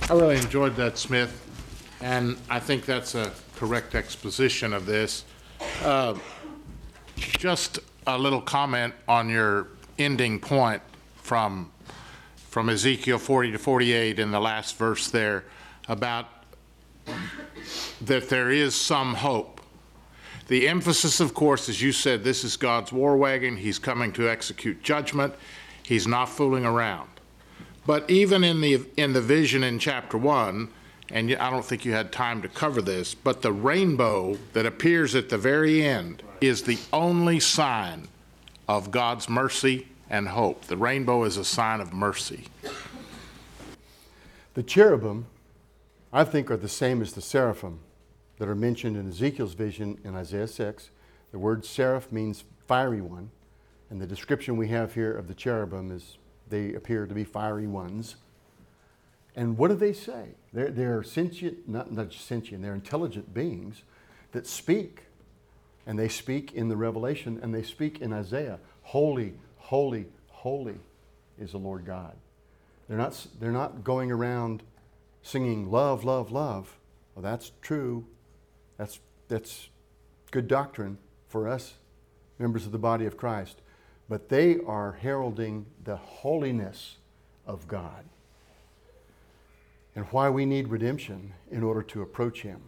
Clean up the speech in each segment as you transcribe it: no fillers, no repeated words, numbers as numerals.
I really enjoyed that, Smith, and I think that's a correct exposition of this. Just a little comment on your ending point from Ezekiel 40 to 48 in the last verse there about that there is some hope. The emphasis, of course, as you said, this is God's war wagon. He's coming to execute judgment. He's not fooling around. But even in the vision in chapter 1, and I don't think you had time to cover this, but the rainbow that appears at the very end is the only sign of God's mercy and hope. The rainbow is a sign of mercy. The cherubim, I think, are the same as the seraphim that are mentioned in Ezekiel's vision in Isaiah 6. The word seraph means fiery one, and the description we have here of the cherubim is they appear to be fiery ones. And what do they say? They're sentient, not just sentient, they're intelligent beings that speak. And they speak in the Revelation, and they speak in Isaiah. Holy, holy, holy is the Lord God. They're not going around singing love, love, love. Well, that's true. That's good doctrine for us, members of the body of Christ. But they are heralding the holiness of God and why we need redemption in order to approach Him.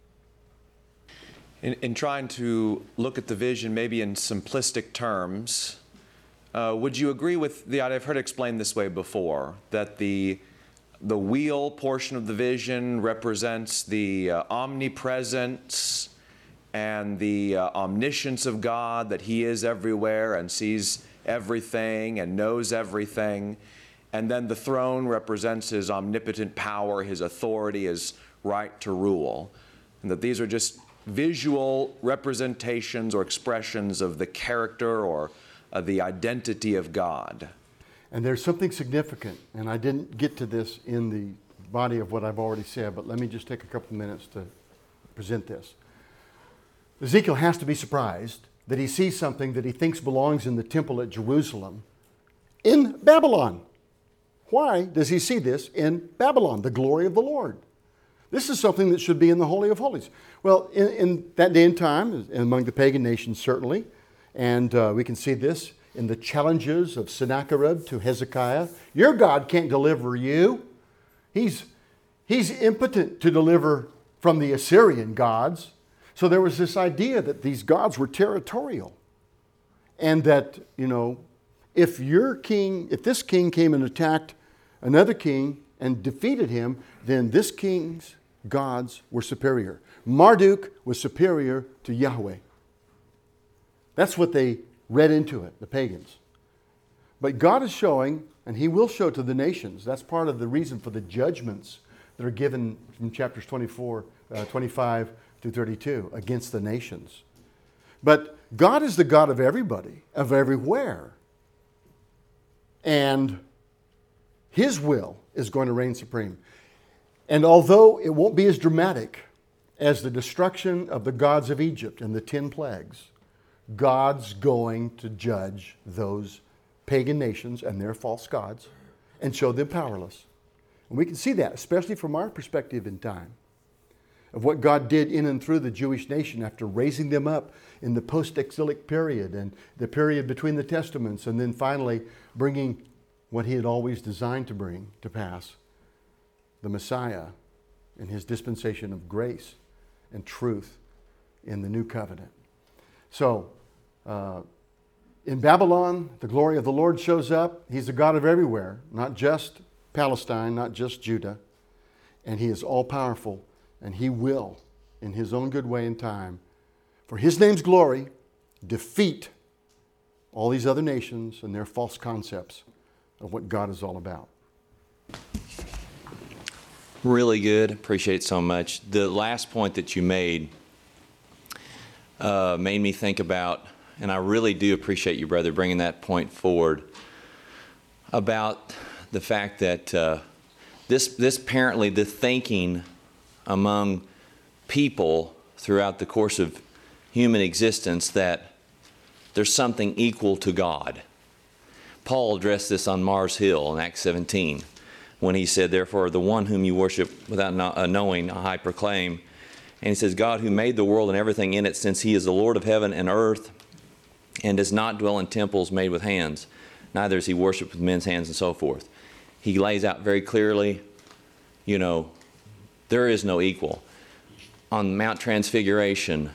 In trying to look at the vision maybe in simplistic terms, would you agree with the idea, I've heard it explained this way before, that the wheel portion of the vision represents the omnipresence and the omniscience of God, that He is everywhere and sees everything and knows everything. And then the throne represents His omnipotent power, His authority, His right to rule. And that these are just visual representations or expressions of the character or the identity of God. And there's something significant, and I didn't get to this in the body of what I've already said, but let me just take a couple of minutes to present this. Ezekiel has to be surprised that he sees something that he thinks belongs in the temple at Jerusalem in Babylon. Why does he see this in Babylon, the glory of the Lord? This is something that should be in the Holy of Holies. Well, in that day and time, among the pagan nations certainly, and we can see this in the challenges of Sennacherib to Hezekiah. Your God can't deliver you. He's impotent to deliver from the Assyrian gods. So there was this idea that these gods were territorial. And that, if this king came and attacked another king and defeated him, then this king's gods were superior. Marduk was superior to Yahweh. That's what they read into it, the pagans. But God is showing, and He will show to the nations. That's part of the reason for the judgments that are given from chapters 25 to 32 against the nations. But God is the God of everybody, of everywhere. And His will is going to reign supreme. And although it won't be as dramatic as the destruction of the gods of Egypt and the 10 plagues, God's going to judge those pagan nations and their false gods and show them powerless. And we can see that, especially from our perspective in time, of what God did in and through the Jewish nation after raising them up in the post-exilic period and the period between the Testaments, and then finally bringing what He had always designed to bring to pass, the Messiah in His dispensation of grace and truth in the new covenant. So, in Babylon, the glory of the Lord shows up. He's the God of everywhere, not just Palestine, not just Judah. And He is all-powerful, and He will, in His own good way and time, for His name's glory, defeat all these other nations and their false concepts of what God is all about. Really good. Appreciate it so much. The last point that you made made me think about, and I really do appreciate you, brother, bringing that point forward, about the fact that this apparently the thinking among people throughout the course of human existence that there's something equal to God. Paul addressed this on Mars Hill in Acts 17. when he said, therefore, the one whom you worship without knowing, I proclaim. And he says, God who made the world and everything in it, since he is the Lord of heaven and earth, and does not dwell in temples made with hands, neither is he worshipped with men's hands, and so forth. He lays out very clearly, there is no equal. On Mount Transfiguration,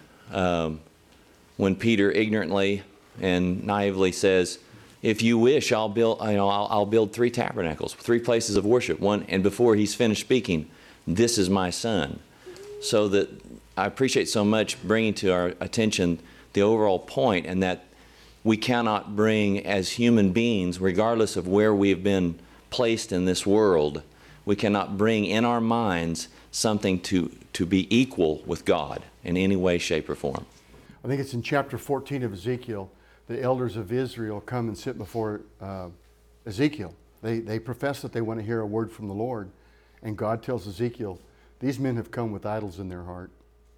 when Peter ignorantly and naively says, if you wish, I'll build 3 tabernacles, 3 places of worship. One, and before he's finished speaking, this is my son. So that I appreciate so much bringing to our attention the overall point, and that we cannot bring, as human beings, regardless of where we have been placed in this world, we cannot bring in our minds something to be equal with God in any way, shape, or form. I think it's in chapter 14 of Ezekiel. The elders of Israel come and sit before Ezekiel. They profess that they want to hear a word from the Lord. And God tells Ezekiel, these men have come with idols in their heart.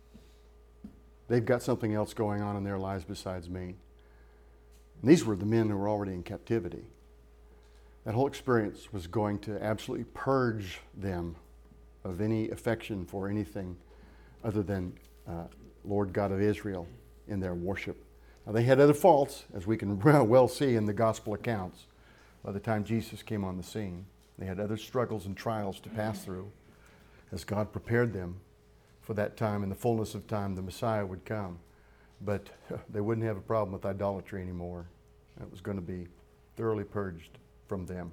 They've got something else going on in their lives besides me. And these were the men who were already in captivity. That whole experience was going to absolutely purge them of any affection for anything other than Lord God of Israel in their worship. Now, they had other faults, as we can well see in the gospel accounts. By the time Jesus came on the scene, they had other struggles and trials to pass through as God prepared them for that time. In the fullness of time, the Messiah would come. But they wouldn't have a problem with idolatry anymore. It was going to be thoroughly purged from them.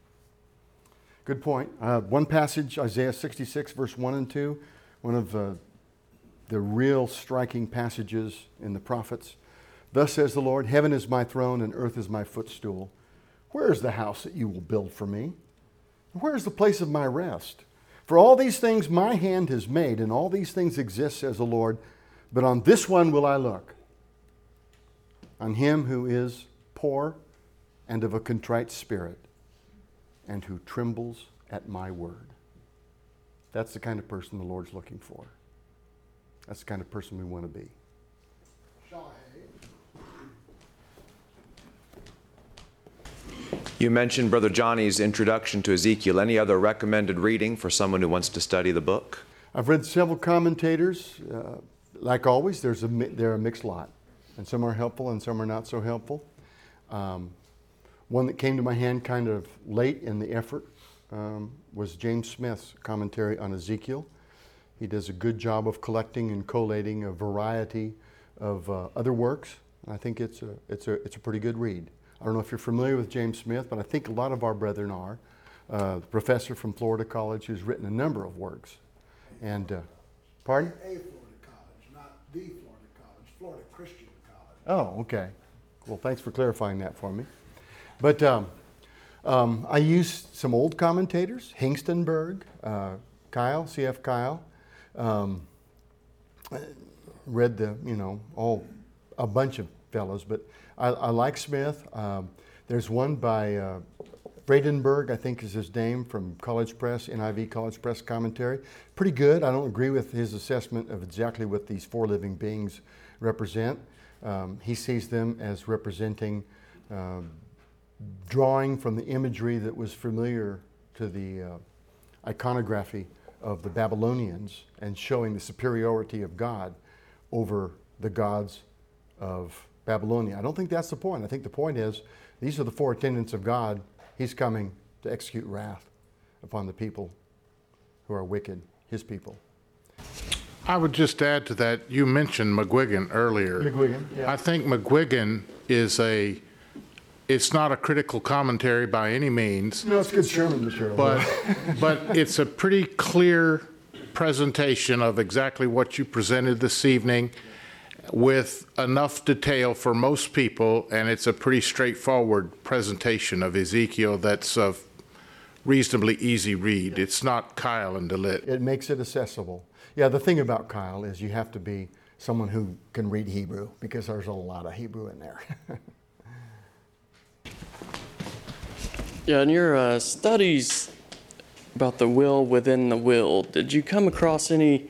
Good point. One passage, Isaiah 66, verse 1 and 2, one of the real striking passages in the prophets. Thus says the Lord, heaven is my throne and earth is my footstool. Where is the house that you will build for me? Where is the place of my rest? For all these things my hand has made, and all these things exist, says the Lord. But on this one will I look, on him who is poor and of a contrite spirit, and who trembles at my word. That's the kind of person the Lord's looking for. That's the kind of person we want to be. You mentioned Brother Johnny's introduction to Ezekiel. Any other recommended reading for someone who wants to study the book? I've read several commentators. Like always, they're a mixed lot. And some are helpful and some are not so helpful. One that came to my hand kind of late in the effort was James Smith's commentary on Ezekiel. He does a good job of collecting and collating a variety of other works. I think it's a pretty good read. I don't know if you're familiar with James Smith, but I think a lot of our brethren are. The professor from Florida College who's written a number of works. And, pardon? A Florida College, not the Florida College, Florida Christian College. Oh, okay. Well, thanks for clarifying that for me. But I used some old commentators, Hengstenberg, Kyle, C.F. Kyle. Read a bunch of fellows, but I like Smith. There's one by Bradenberg, I think is his name, from College Press, NIV College Press commentary. Pretty good. I don't agree with his assessment of exactly what these 4 living beings represent. He sees them as representing, drawing from the imagery that was familiar to the iconography of the Babylonians and showing the superiority of God over the gods of Babylonia. I don't think that's the point. I think the point is these are the 4 attendants of God. He's coming to execute wrath upon the people who are wicked, his people. I would just add to that, you mentioned McGuigan earlier. McGuigan, yeah. I think McGuigan it's not a critical commentary by any means, No, it's good sermon material. but it's a pretty clear presentation of exactly what you presented this evening with enough detail for most people, and it's a pretty straightforward presentation of Ezekiel that's a reasonably easy read. It's not Kyle and DeLitt. It makes it accessible. Yeah, the thing about Kyle is you have to be someone who can read Hebrew because there's a lot of Hebrew in there. Yeah, in your studies about the will within the will, did you come across any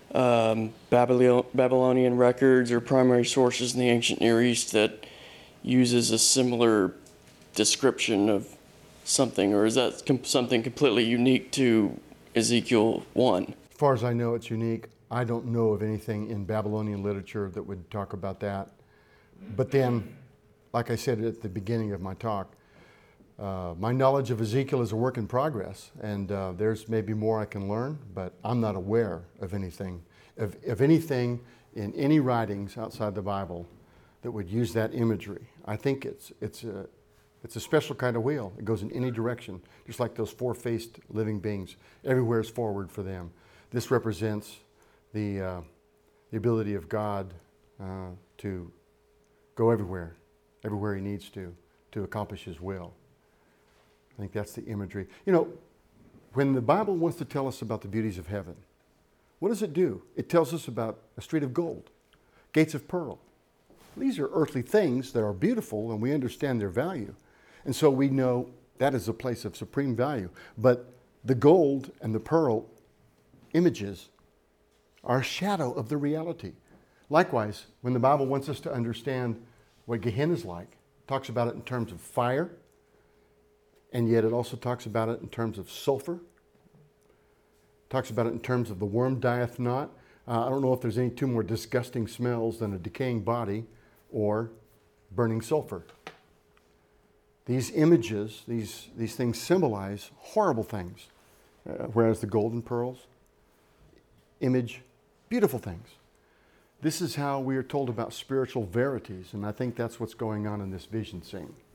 Babylonian records or primary sources in the ancient Near East that uses a similar description of something, or is that something completely unique to Ezekiel 1? As far as I know, it's unique. I don't know of anything in Babylonian literature that would talk about that. But then, like I said at the beginning of my talk, my knowledge of Ezekiel is a work in progress, and there's maybe more I can learn, but I'm not aware of anything, of anything in any writings outside the Bible that would use that imagery. I think it's a special kind of wheel. It goes in any direction, just like those four-faced living beings. Everywhere is forward for them. This represents the ability of God to go everywhere He needs to accomplish His will. I think that's the imagery. You know, when the Bible wants to tell us about the beauties of heaven, what does it do? It tells us about a street of gold, gates of pearl. These are earthly things that are beautiful, and we understand their value. And so we know that is a place of supreme value. But the gold and the pearl images are a shadow of the reality. Likewise, when the Bible wants us to understand what Gehenna is like, it talks about it in terms of fire, and yet it also talks about it in terms of sulfur. It talks about it in terms of the worm dieth not. I don't know if there's any two more disgusting smells than a decaying body or burning sulfur. These images, these things symbolize horrible things, whereas the golden pearls image beautiful things. This is how we are told about spiritual verities, and I think that's what's going on in this vision scene.